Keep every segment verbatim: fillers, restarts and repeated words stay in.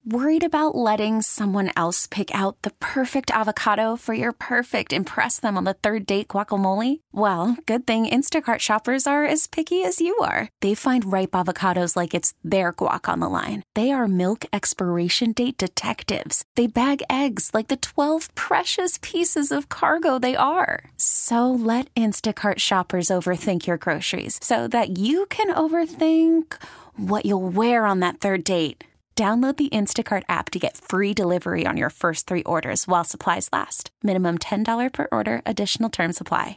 Worried about letting someone else pick out the perfect avocado for your perfect impress them on the third date guacamole? Well, good thing Instacart shoppers are as picky as you are. They find ripe avocados like it's their guac on the line. They are milk expiration date detectives. They bag eggs like the twelve precious pieces of cargo they are. So let Instacart shoppers overthink your groceries so that you can overthink what you'll wear on that third date. Download the Instacart app to get free delivery on your first three orders while supplies last. Minimum ten dollars per order. Additional terms apply.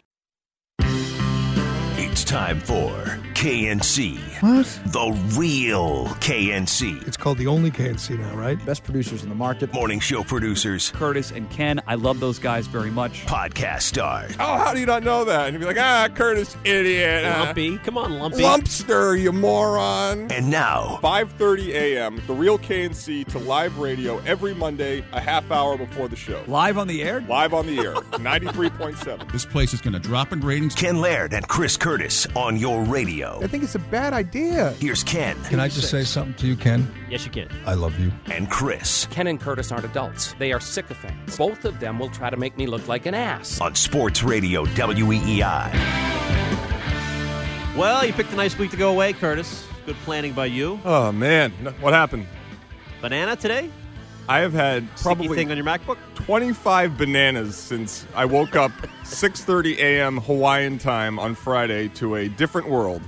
It's time for K N C. What? The real K N C. It's called the only K N C now, right? Best producers in the market. Morning show producers. Curtis and Ken. I love those guys very much. Podcast stars. Oh, how do you not know that? And you'd be like, ah, Curtis, idiot. Lumpy. Come on, Lumpy. Lumpster, you moron. And now, five thirty a.m., the real K N C to live radio every Monday, a half hour before the show. Live on the air? Live on the air. ninety-three point seven. This place is going to drop in ratings. Ken Laird and Chris Curtis on your radio. I think it's a bad idea. Here's Ken. Can I just say something to you, Ken? Yes, you can. I love you. And Chris. Ken and Curtis aren't adults. They are sycophants. Both of them will try to make me look like an ass. On Sports Radio W E E I. Well, you picked a nice week to go away, Curtis. Good planning by you. Oh, man. What happened? Banana today? I have had probably thing on your MacBook? twenty-five bananas since I woke up six thirty a.m. Hawaiian time on Friday to a different world.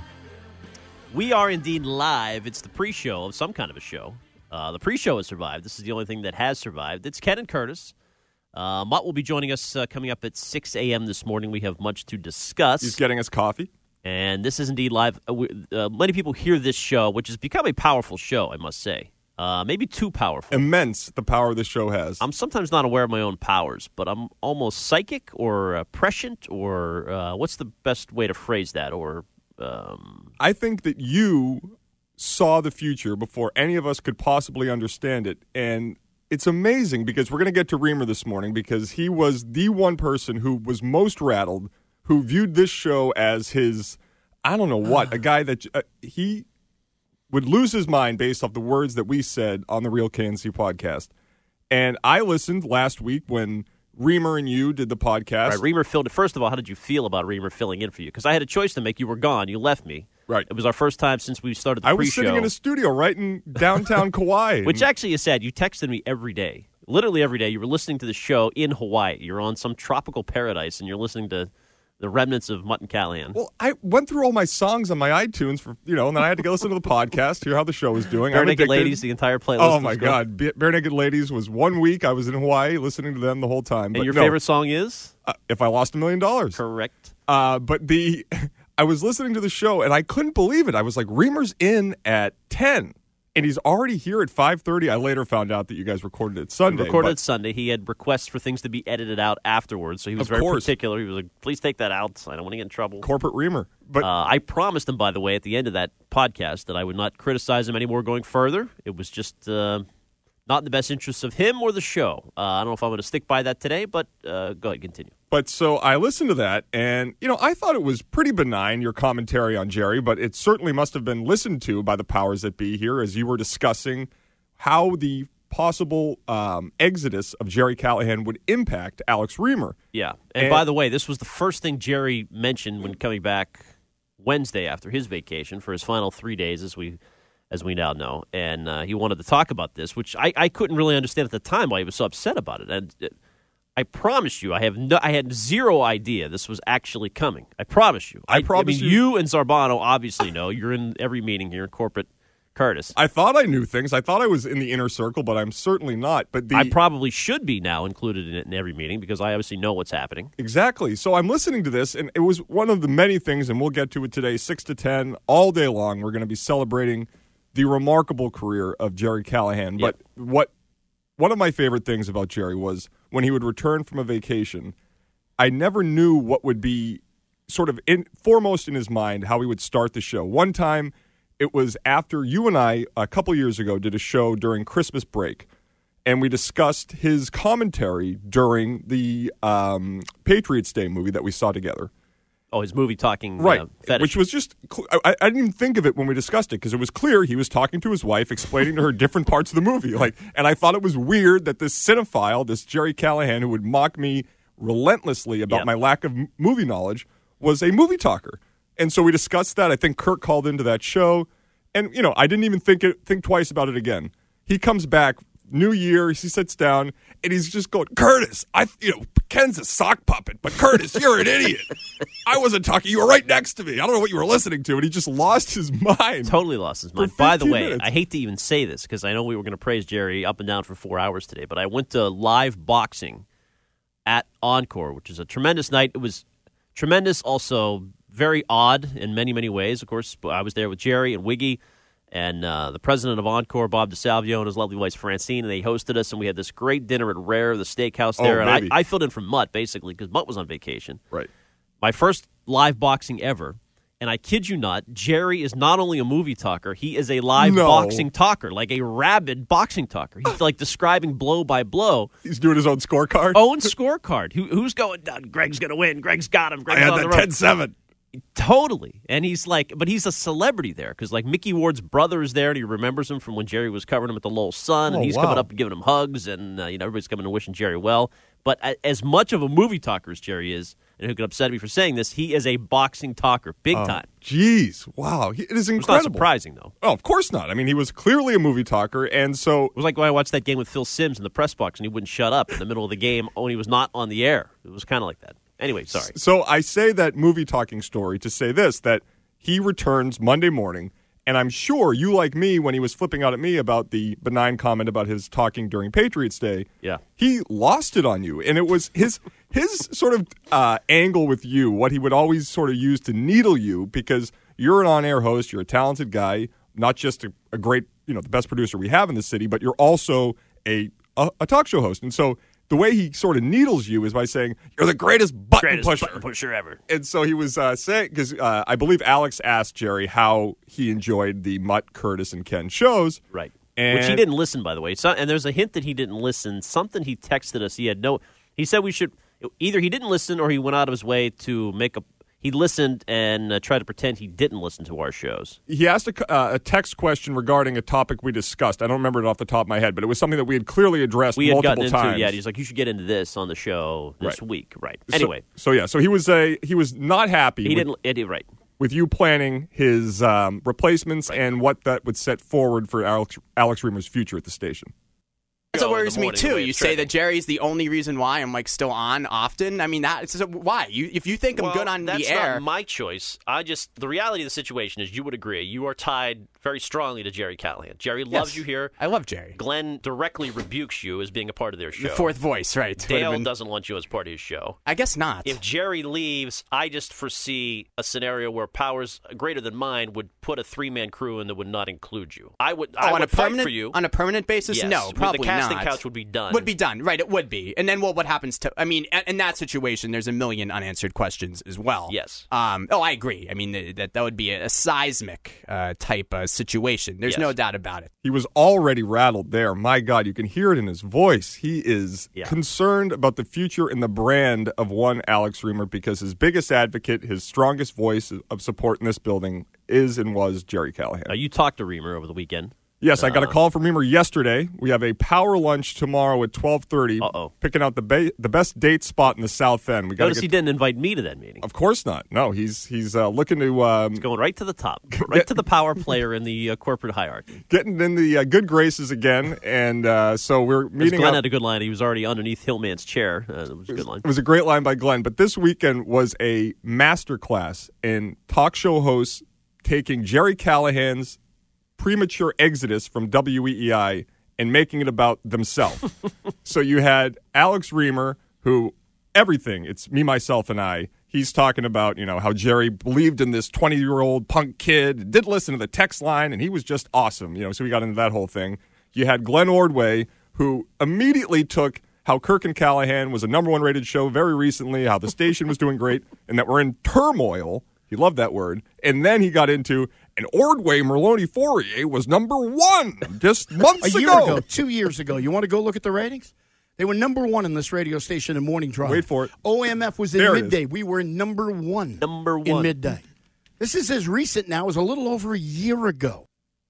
We are indeed live. It's the pre-show of some kind of a show. Uh, the pre-show has survived. This is the only thing that has survived. It's Ken and Curtis. Uh, Mutt will be joining us uh, coming up at six a.m. this morning. We have much to discuss. He's getting us coffee. And this is indeed live. Uh, we, uh, many people hear this show, which has become a powerful show, I must say. Uh, maybe too powerful. Immense, the power this show has. I'm sometimes not aware of my own powers, but I'm almost psychic or uh, prescient or uh, what's the best way to phrase that? Or um... I think that you saw the future before any of us could possibly understand it. And it's amazing because we're going to get to Reamer this morning because he was the one person who was most rattled, who viewed this show as his, I don't know what, a guy that uh, he would lose his mind based off the words that we said on the Real K N C podcast. And I listened last week when Reamer and you did the podcast. Right, Reamer filled it. First of all, how did you feel about Reamer filling in for you? Because I had a choice to make. You were gone. You left me. Right. It was our first time since we started the I pre-show. was sitting in a studio right in downtown Kauai. Which actually is sad. You texted me every day. Literally every day. You were listening to the show in Hawaii. You're on some tropical paradise, and you're listening to the remnants of Mutt and Callahan. Well, I went through all my songs on my iTunes, for you know, and then I had to go listen to the podcast, hear how the show was doing. Bare Naked Ladies, the entire playlist. Oh, my God. Be- Bare Naked Ladies was one week. I was in Hawaii listening to them the whole time. And but your no, favorite song is? Uh, If I Lost a Million Dollars. Correct. Uh, but the I was listening to the show, and I couldn't believe it. I was like, Reamer's in at ten. And he's already here at five thirty. I later found out that you guys recorded it Sunday. We recorded but, it Sunday. He had requests for things to be edited out afterwards, so he was Of very course. particular. He was like, please take that out. I don't want to get in trouble. Corporate Reamer. But uh, I promised him, by the way, at the end of that podcast that I would not criticize him anymore going further. It was just uh, not in the best interests of him or the show. Uh, I don't know if I'm going to stick by that today, but uh, go ahead, continue. But so I listened to that, and, you know, I thought it was pretty benign, your commentary on Jerry, but it certainly must have been listened to by the powers that be here as you were discussing how the possible um, exodus of Jerry Callahan would impact Alex Reamer. Yeah. And, and by the way, this was the first thing Jerry mentioned when coming back Wednesday after his vacation for his final three days, as we as we now know. And uh, he wanted to talk about this, which I, I couldn't really understand at the time why he was so upset about it. And it, I promise you, I have no, I had zero idea this was actually coming. I promise you. I, I promise I mean, you. you and Zarbano obviously know. You're in every meeting here in corporate Curtis. I thought I knew things. I thought I was in the inner circle, but I'm certainly not. But the, I probably should be now included in it in every meeting because I obviously know what's happening. Exactly. So I'm listening to this, and it was one of the many things, and we'll get to it today, six to ten, all day long. We're going to be celebrating the remarkable career of Jerry Callahan. Yep. But what one of my favorite things about Jerry was when he would return from a vacation, I never knew what would be sort of in, foremost in his mind, how he would start the show. One time, it was after you and I, a couple years ago, did a show during Christmas break, and we discussed his commentary during the um, Patriots Day movie that we saw together. Oh, his movie talking Right, uh, fetish. which was just, cl- I, I didn't even think of it when we discussed it because it was clear he was talking to his wife, explaining to her different parts of the movie. Like, and I thought it was weird that this cinephile, this Jerry Callahan, who would mock me relentlessly about Yep. my lack of m- movie knowledge, was a movie talker. And so we discussed that. I think Kirk called into that show, and you know, I didn't even think it, think twice about it again. He comes back. New Year, he sits down, and he's just going, Curtis, I, you know, Ken's a sock puppet, but Curtis, you're an idiot. I wasn't talking. You were right next to me. I don't know what you were listening to, and he just lost his mind. Totally lost his mind. For By the fifteen way, minutes. I hate to even say this because I know we were going to praise Jerry up and down for four hours today, but I went to live boxing at Encore, which is a tremendous night. It was tremendous, also very odd in many, many ways. Of course, I was there with Jerry and Wiggy and uh, the president of Encore, Bob DeSalvio, and his lovely wife, Francine, and they hosted us, and we had this great dinner at Rare, the steakhouse Oh, there. and baby. I, I filled in for Mutt, basically, because Mutt was on vacation. Right. My first live boxing ever, and I kid you not, Jerry is not only a movie talker, he is a live No. boxing talker, like a rabid boxing talker. He's like describing blow by blow. He's doing his own scorecard. Own scorecard. Who, who's going down? Greg's going to win. Greg's got him. I Greg's had on that the road. ten seven. Totally. And he's like, but he's a celebrity there because, like, Mickey Ward's brother is there and he remembers him from when Jerry was covering him at the Lowell Sun. And Oh, he's wow. coming up and giving him hugs. And, uh, you know, everybody's coming and wishing Jerry well. But a- as much of a movie talker as Jerry is, and who could upset me for saying this, he is a boxing talker, big time. Jeez. Wow. He, it is It's not incredible. surprising, though. Oh, of course not. I mean, he was clearly a movie talker, and so It was like when I watched that game with Phil Simms in the press box and he wouldn't shut up in the middle of the game when he was not on the air. It was kind of like that. Anyway, sorry. So I say that movie talking story to say this, that he returns Monday morning, and I'm sure you, like me, when he was flipping out at me about the benign comment about his talking during Patriots Day, Yeah. he lost it on you. And it was his his sort of uh, angle with you, what he would always sort of use to needle you, because you're an on-air host, you're a talented guy, not just a, a great, you know, the best producer we have in the city, but you're also a, a, a talk show host. And so the way he sort of needles you is by saying, you're the greatest button Greatest pusher. button pusher ever. And so he was uh, saying, because uh, I believe Alex asked Jerry how he enjoyed the Mutt, Curtis, and Ken shows. Right. And Which he didn't listen, by the way. So, and there's a hint that he didn't listen. Something he texted us. He had no. He said we should. Either he didn't listen or he went out of his way to make a. He listened and uh, tried to pretend he didn't listen to our shows. He asked a, uh, a text question regarding a topic we discussed. I don't remember it off the top of my head, but it was something that we had clearly addressed We had multiple gotten into times. it. Yeah, he's like, you should get into this on the show this Right. week. Right. So- Anyway, So, yeah, so he was a he was not happy he with, didn't. It, right. with you planning his um, replacements and what that would set forward for Alex, Alex Reamer's future at the station. That's what Go in the worries me morning, the too. way You it's say trending. that Jerry's the only reason why I'm like still on often. I mean, that it's just, why? You, if you think I'm Well, good on that's the air, not my choice. I just the reality of the situation is you would agree you are tied very strongly to Jerry Callahan. Jerry loves Yes. you here. I love Jerry. Glenn directly rebukes you as being a part of their show. The fourth voice, right? Would have Dale been- doesn't want you as part of his show. I guess not. If Jerry leaves, I just foresee a scenario where powers greater than mine would put a three-man crew in that would not include you. I would. I oh, on would a fight permanent for you. on a permanent basis, Yes. no, With probably the casting not. couch would be done. Would be done, right? It would be, and then well, what happens to? I mean, in that situation, there's a million unanswered questions as well. Yes. Um. Oh, I agree. I mean, th- that that would be a, a seismic uh, type uh, situation. There's Yes. no doubt about it. He was already rattled there. My God, you can hear it in his voice. He is Yeah. concerned about the future and the brand of one Alex Reamer because his biggest advocate, his strongest voice of support in this building is and was Jerry Callahan. Now, you talked to Reamer over the weekend. Yes, I got a call from Reamer yesterday. We have a power lunch tomorrow at twelve thirty. Uh-oh. Picking out the ba- the best date spot in the South End. We got Notice to he get. didn't invite me to that meeting. Of course not. No, he's he's uh, looking to um, Going right to the top, right to the power player in the uh, corporate hierarchy. getting in the uh, good graces again, and uh, so we're Because meeting. Glenn up. had a good line. He was already underneath Hillman's chair. Uh, it was a good line. It was a great line by Glenn. But this weekend was a masterclass in talk show hosts taking Jerry Callahan's premature exodus from W E E I and making it about themselves. So you had Alex Reamer, who everything, it's me, myself, and I. He's talking about, you know, how Jerry believed in this twenty-year-old punk kid, did listen to the text line, and he was just awesome. You know, so we got into that whole thing. You had Glenn Ordway, who immediately took how Kirk and Callahan was a number one rated show very recently, how the station was doing great, and that we're in turmoil. He loved that word. And then he got into, and Ordway Merlone Fourier was number one just months A year ago. ago, two years ago. You want to go look at the ratings? They were number one in this radio station in morning drive. Wait for it. O M F was in There it midday. is. We were number one. Number in one. midday. This is as recent now as a little over a year ago.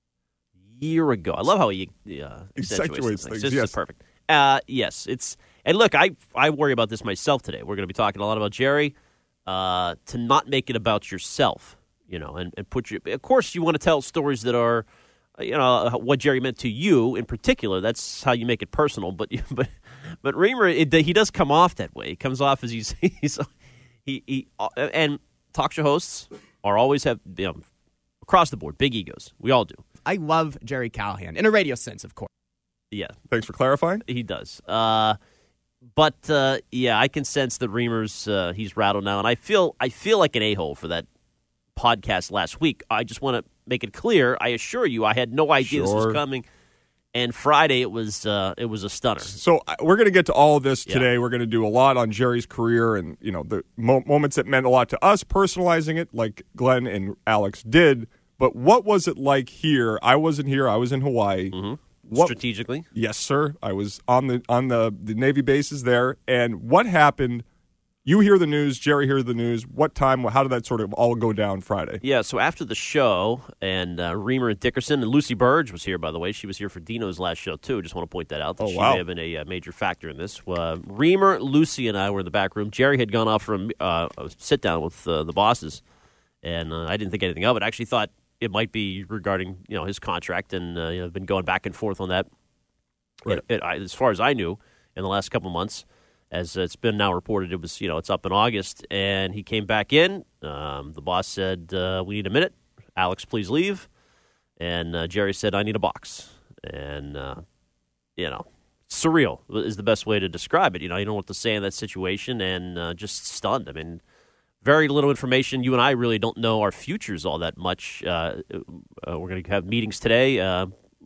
Year ago. I love how he uh, Accentuates accentuates things, This yes. is perfect. Uh, yes, it's and look, I I worry about this myself today. We're going to be talking a lot about Jerry. Uh, to not make it about yourself, you know, and, and put your. Of course, you want to tell stories that are, you know, what Jerry meant to you in particular. That's how you make it personal. But but but Reamer, it, he does come off that way. He comes off as he's he's he he and talk show hosts are always have you know, across the board big egos. We all do. I love Jerry Callahan in a radio sense, of course. Yeah, Thanks for clarifying. he does. Uh, but uh, yeah, I can sense that Reamer's uh, he's rattled now, and I feel I feel like an a-hole for that podcast last week. I just want to make it clear. I assure you, I had no idea this Sure. was coming. And Friday, it was uh, it was a stunner. So uh, we're going to get to all of this Yeah. today. We're going to do a lot on Jerry's career and, you know, the mo- moments that meant a lot to us, personalizing it like Glenn and Alex did. But what was it like here? I wasn't here. I was in Hawaii. Mm-hmm. What- Strategically, Yes, sir. I was on the on the, the Navy bases there. And what happened? You hear the news. Jerry hears the news. What time? How did that sort of all go down Friday? yeah. So after the show, and uh, Reamer and Dickerson and Lucy Burge was here. By the way, she was here for Dino's last show too. Just want to point that out. That Oh, she wow. may have been a uh, major factor in this. Uh, Reamer, Lucy, and I were in the back room. Jerry had gone off for a, uh, a sit down with uh, the bosses, and uh, I didn't think anything of it. I actually thought it might be regarding you know his contract, and uh, you know, been going back and forth on that. Right. It, it, I, as far as I knew, in the last couple of months, as it's been now reported, it was you know it's up in August, and he came back in. Um, the boss said, uh, "We need a minute. Alex, please leave." And uh, Jerry said, "I need a box." And uh, you know, surreal is the best way to describe it. You know, you don't know what to say in that situation, and uh, just stunned. I mean, very little information. You and I really don't know our futures all that much. Uh, uh, we're going to have meetings today. Uh,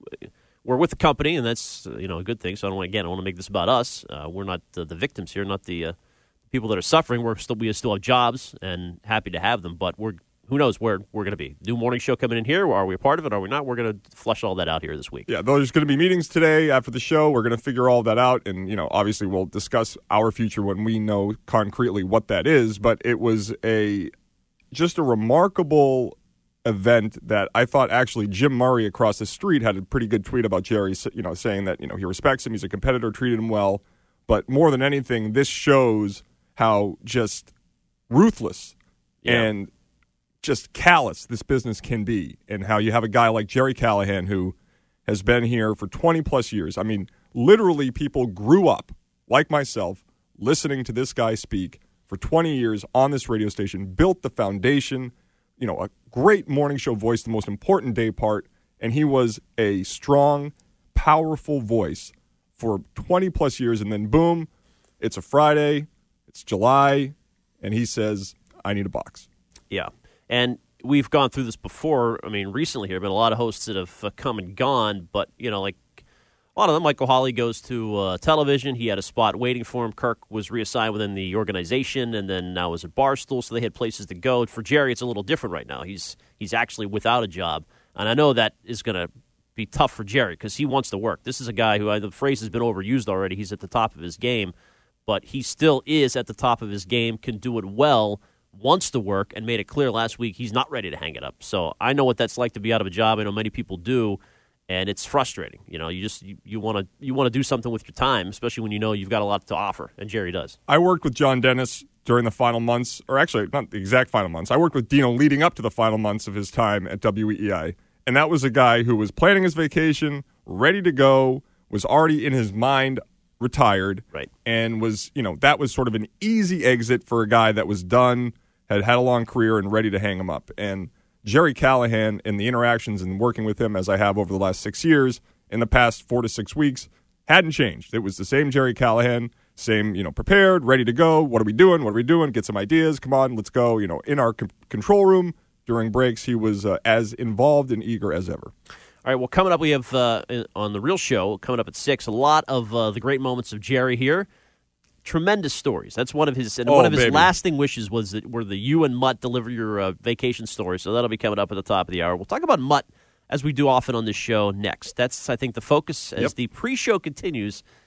we're with the company, and that's uh, you know a good thing. So I don't want, again, I want to make this about us. Uh, we're not the, the victims here, not the uh, people that are suffering. We're still we still have jobs and happy to have them, but we're who knows where we're going to be. New morning show coming in here. Are we a part of it? Are we not? We're going to flush all that out here this week. Yeah, there's going to be meetings today after the show. We're going to figure all that out, and you know, obviously, we'll discuss our future when we know concretely what that is. But it was a just a remarkable event that I thought actually Jim Murray across the street had a pretty good tweet about Jerry, you know, saying that you know he respects him, he's a competitor, treated him well, but more than anything, this shows how just ruthless Yeah. and just callous this business can be, and how you have a guy like Jerry Callahan who has been here for twenty plus years. I mean, literally people grew up, like myself, listening to this guy speak for twenty years on this radio station, built the foundation, you know, a great morning show voice, the most important day part, and he was a strong, powerful voice for twenty plus years, and then boom, it's a Friday, it's July, and he says, I need a box. Yeah. And we've gone through this before. I mean, recently here have been a lot of hosts that have uh, come and gone, but, you know, like a lot of them, Michael Hawley goes to uh, television. He had a spot waiting for him. Kirk was reassigned within the organization and then now is at Barstool, so they had places to go. For Jerry, it's a little different right now. He's he's actually without a job, and I know that is going to be tough for Jerry because he wants to work. This is a guy who, uh, the phrase has been overused already, he's at the top of his game, but he still is at the top of his game, can do it well, wants to work, and made it clear last week he's not ready to hang it up. So I know what that's like to be out of a job. I know many people do, and it's frustrating. You know, you just you, you want to you want to do something with your time, especially when you know you've got a lot to offer, and Jerry does. I worked with John Dennis during the final months, or actually not the exact final months. I worked with Dino leading up to the final months of his time at W E E I, and that was a guy who was planning his vacation, ready to go, was already in his mind retired, Right. and was, you know, that was sort of an easy exit for a guy that was done, had had a long career, and ready to hang him up. And Jerry Callahan, in the interactions and working with him as I have over the last six years, in the past four to six weeks, hadn't changed. It was the same Jerry Callahan, same, you know, prepared, ready to go. What are we doing? What are we doing? Get some ideas. Come on, let's go. You know, in our c- control room during breaks, he was uh, as involved and eager as ever. All right, well, coming up, we have uh, on The Real Show, coming up at six, a lot of uh, the great moments of Jerry here. Tremendous stories. That's one of his and Oh, one of his baby. lasting wishes was that were the you and Mutt deliver your uh, vacation stories. So that'll be coming up at the top of the hour. We'll talk about Mutt as we do often on this show next. That's, I think, the focus as Yep. the pre-show continues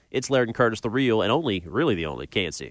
It's Laird and Curtis, the real and only, really the only K N C.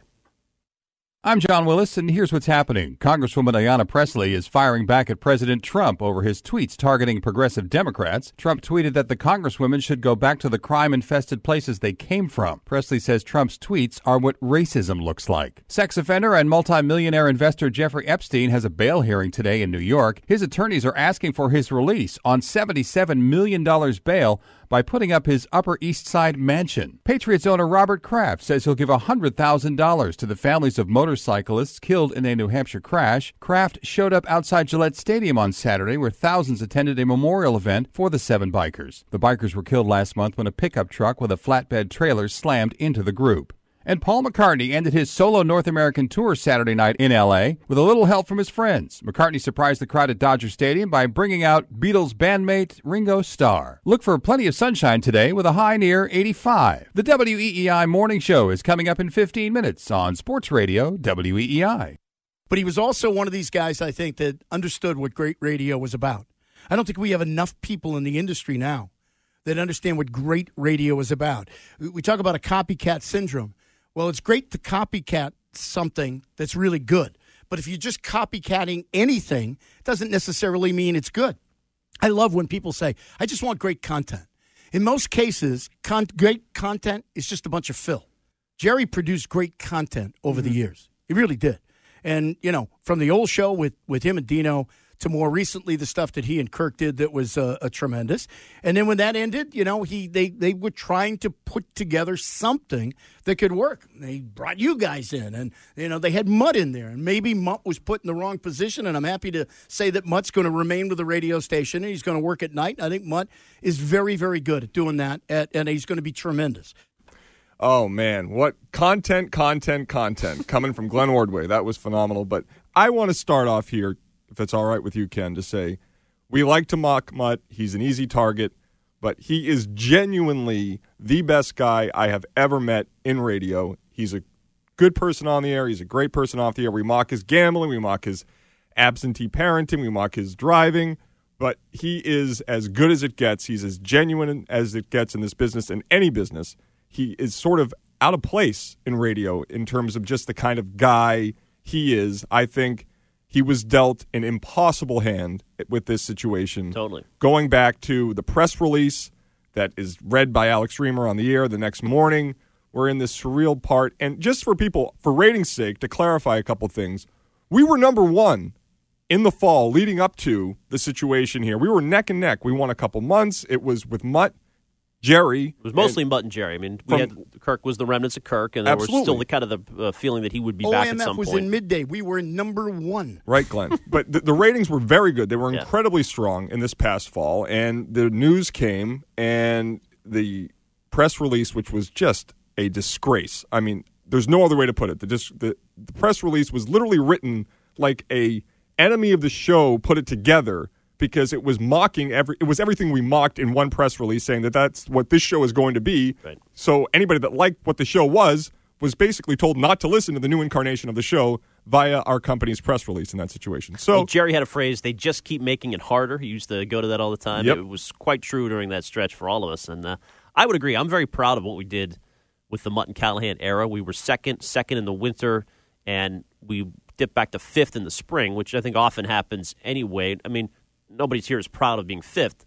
I'm John Willis, and here's what's happening. Congresswoman Ayanna Pressley is firing back at President Trump over his tweets targeting progressive Democrats. Trump tweeted that the congresswomen should go back to the crime-infested places they came from. Pressley says Trump's tweets are what racism looks like. Sex offender and multimillionaire investor Jeffrey Epstein has a bail hearing today in New York. His attorneys are asking for his release on seventy-seven million dollars bail by putting up his Upper East Side mansion. Patriots owner Robert Kraft says he'll give one hundred thousand dollars to the families of motorcyclists killed in a New Hampshire crash. Kraft showed up outside Gillette Stadium on Saturday where thousands attended a memorial event for the seven bikers. The bikers were killed last month when a pickup truck with a flatbed trailer slammed into the group. And Paul McCartney ended his solo North American tour Saturday night in L A with a little help from his friends. McCartney surprised the crowd at Dodger Stadium by bringing out Beatles bandmate Ringo Starr. Look for plenty of sunshine today with a high near eighty-five. The W E E I Morning Show is coming up in fifteen minutes on Sports Radio W E E I. But he was also one of these guys, I think, that understood what great radio was about. I don't think we have enough people in the industry now that understand what great radio is about. We talk about a copycat syndrome. Well, it's great to copycat something that's really good. But if you're just copycatting anything, it doesn't necessarily mean it's good. I love when people say, I just want great content. In most cases, con- great content is just a bunch of fill. Jerry produced great content over mm-hmm. the years. He really did. And, you know, from the old show with, with him and Dino to more recently the stuff that he and Kirk did that was uh, a tremendous. And then when that ended, you know, he they, they were trying to put together something that could work. They brought you guys in, and, you know, they had Mutt in there. And maybe Mutt was put in the wrong position, and I'm happy to say that Mutt's going to remain with the radio station, and he's going to work at night. I think Mutt is very, very good at doing that, at, and he's going to be tremendous. Oh, man, what content, content, content coming from Glenn Ordway. That was phenomenal. But I want to start off here, if it's all right with you, Ken, to say we like to mock Mutt. He's an easy target, but he is genuinely the best guy I have ever met in radio. He's a good person on the air. He's a great person off the air. We mock his gambling. We mock his absentee parenting. We mock his driving. But he is as good as it gets. He's as genuine as it gets in this business, in any business. He is sort of out of place in radio in terms of just the kind of guy he is. I think he was dealt an impossible hand with this situation. Totally. Going back to the press release that is read by Alex Reamer on the air the next morning, we're in this surreal part. And just for people, for ratings' sake, to clarify a couple things, we were number one in the fall leading up to the situation here. We were neck and neck. We won a couple months. It was with Mutt, Jerry. It was mostly and, Mutt and Jerry. I mean, we from, had Kirk was the remnants of Kirk, and there absolutely. was still the kind of the uh, feeling that he would be O M F back at some was point. In midday. We were number one. Right, Glenn. But the, the ratings were very good. They were yeah. incredibly strong in this past fall, and the news came, and the press release, which was just a disgrace. I mean, there's no other way to put it. The, dis- the, the press release was literally written like a enemy of the show put it together, because it was mocking every. It was everything we mocked in one press release, saying that that's what this show is going to be. Right. So anybody that liked what the show was was basically told not to listen to the new incarnation of the show via our company's press release in that situation. So well, Jerry had a phrase, they just keep making it harder. He used to go to that all the time. Yep. It was quite true during that stretch for all of us. And uh, I would agree. I'm very proud of what we did with the Mutt and Callahan era. We were second, second in the winter, and we dipped back to fifth in the spring, which I think often happens anyway. I mean, nobody's here is proud of being fifth,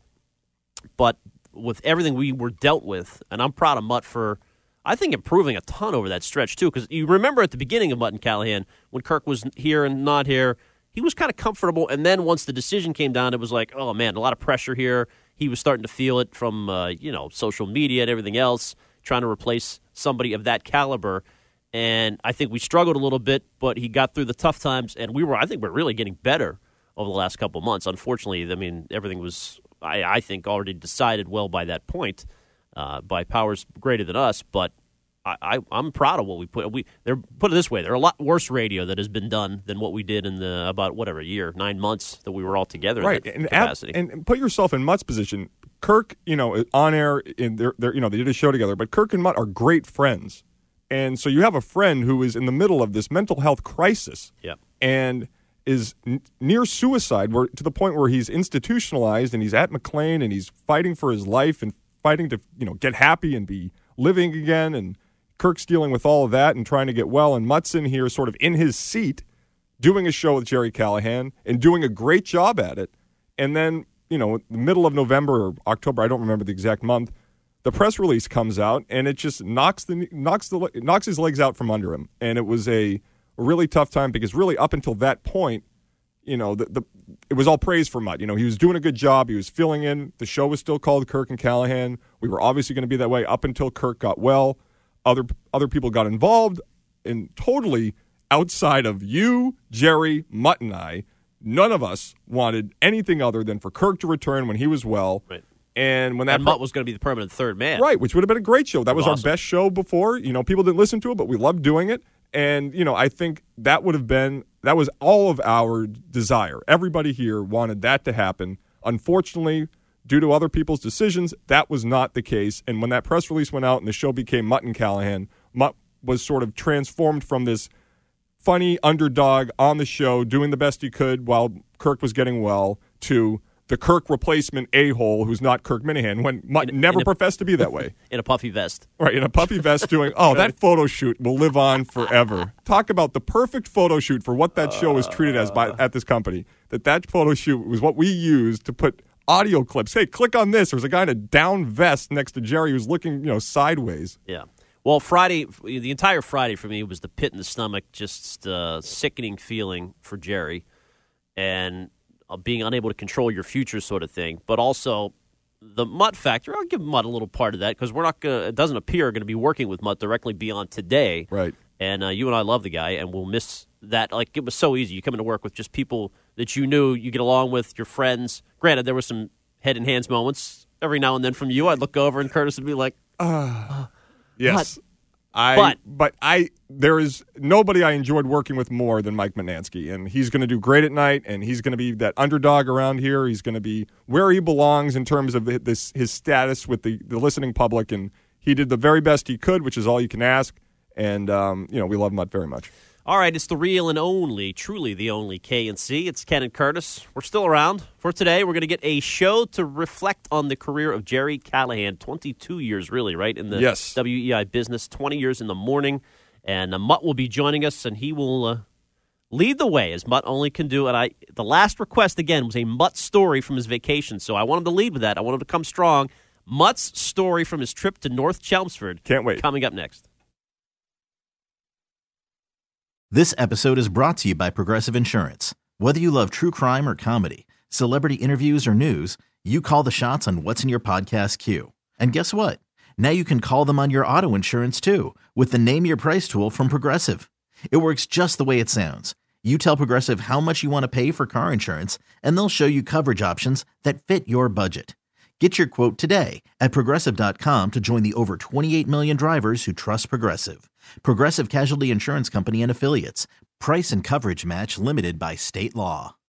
but with everything we were dealt with, and I'm proud of Mutt for, I think, improving a ton over that stretch, too, because you remember at the beginning of Mutt and Callahan, when Kirk was here and not here, he was kind of comfortable, and then once the decision came down, it was like, oh, man, a lot of pressure here. He was starting to feel it from, uh, you know, social media and everything else, trying to replace somebody of that caliber, and I think we struggled a little bit, but he got through the tough times, and we were, I think we're really getting better over the last couple of months. Unfortunately, I mean, everything was, I, I think, already decided well by that point uh, by powers greater than us. But I, I, I'm proud of what we put. We they're put it this way: there's a lot worse radio that has been done than what we did in the about whatever a year, nine months that we were all together. Right, in that and, capacity. ab- and put yourself in Mutt's position. Kirk, you know, on air, in their, their, you know, they did a show together. But Kirk and Mutt are great friends, and so you have a friend who is in the middle of this mental health crisis. Yeah, and is n- near suicide, where to the point where he's institutionalized and he's at McLean and he's fighting for his life and fighting to, you know, get happy and be living again, and Kirk's dealing with all of that and trying to get well, and Mutt's in here sort of in his seat doing a show with Jerry Callahan and doing a great job at it. And then, you know, the middle of November or October, I don't remember the exact month, the press release comes out, and it just knocks the knocks the knocks his legs out from under him. And it was a really tough time because really up until that point, you know, the, the it was all praise for Mutt. You know, he was doing a good job. He was filling in. The show was still called Kirk and Callahan. We were obviously going to be that way up until Kirk got well. Other other people got involved, and totally outside of you, Jerry, Mutt, and I, none of us wanted anything other than for Kirk to return when he was well. Right. And when that and Mutt was going to be the permanent third man. Right, which would have been a great show. That was awesome. Our best show before. You know, people didn't listen to it, but we loved doing it. And, you know, I think that would have been, that was all of our desire. Everybody here wanted that to happen. Unfortunately, due to other people's decisions, that was not the case. And when that press release went out and the show became Mutt and Callahan, Mutt was sort of transformed from this funny underdog on the show, doing the best he could while Kirk was getting well, to the Kirk replacement a-hole who's not Kirk Minahan, when Mutt in, never in a, professed to be that way. In a puffy vest. Right, in a puffy vest doing, oh, that photo shoot will live on forever. Talk about the perfect photo shoot for what that show was treated as by, at this company. That that photo shoot was what we used to put audio clips. Hey, click on this. There's a guy in a down vest next to Jerry who's looking, you know, sideways. Yeah. Well, Friday, the entire Friday for me was the pit in the stomach, just uh, sickening feeling for Jerry. And Uh, being unable to control your future sort of thing, but also the Mutt factor. I'll give Mutt a little part of that because we're not going. It doesn't appear going to be working with Mutt directly beyond today. Right. And uh, you and I love the guy, and we'll miss that. Like, it was so easy. You come into work with just people that you knew, you get along with, your friends. Granted, there were some head and hands moments every now and then from you. I'd look over and Curtis would be like, uh, "Yes." Mutt. I, but, but I, there is nobody I enjoyed working with more than Mike Mutnansky, and he's going to do great at night, and he's going to be that underdog around here. He's going to be where he belongs in terms of this his status with the, the listening public, and he did the very best he could, which is all you can ask, and um, you know, we love Mutt very much. All right, it's the real and only, truly the only K and C. It's Ken and Curtis. We're still around. For today, we're going to get a show to reflect on the career of Jerry Callahan. twenty-two years, really, right, in the yes. W E I business. twenty years in the morning. And uh, Mutt will be joining us, and he will uh, lead the way, as Mutt only can do. And I, the last request, again, was a Mutt story from his vacation. So I want him to lead with that. I want him to come strong. Mutt's story from his trip to North Chelmsford. Can't wait. Coming up next. This episode is brought to you by Progressive Insurance. Whether you love true crime or comedy, celebrity interviews or news, you call the shots on what's in your podcast queue. And guess what? Now you can call them on your auto insurance too with the Name Your Price tool from Progressive. It works just the way it sounds. You tell Progressive how much you want to pay for car insurance, and they'll show you coverage options that fit your budget. Get your quote today at Progressive dot com to join the over twenty-eight million drivers who trust Progressive. Progressive Casualty Insurance Company and Affiliates. Price and coverage match limited by state law.